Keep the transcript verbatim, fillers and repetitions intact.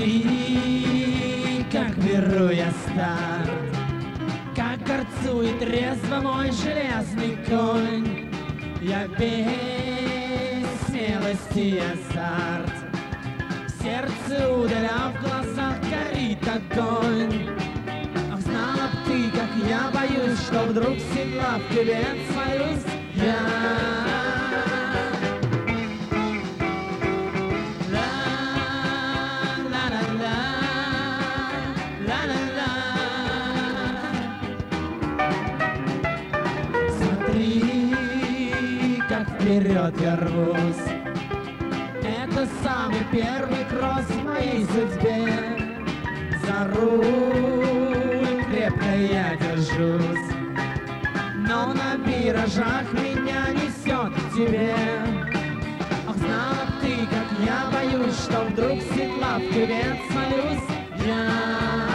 Смотри, как беру я старт, как горцует резво мой железный конь. Я без смелости и азарт, в сердце ударя, в глазах горит огонь. Ах, знала б ты, как я боюсь, что вдруг с седла в тебе свалюсь я. Вперед я рвусь, это самый первый кросс в моей судьбе. За руль крепко я держусь, но на виражах меня несет к тебе. Ах, знала б ты, как я боюсь, что вдруг с седла в тебе свалюсь я.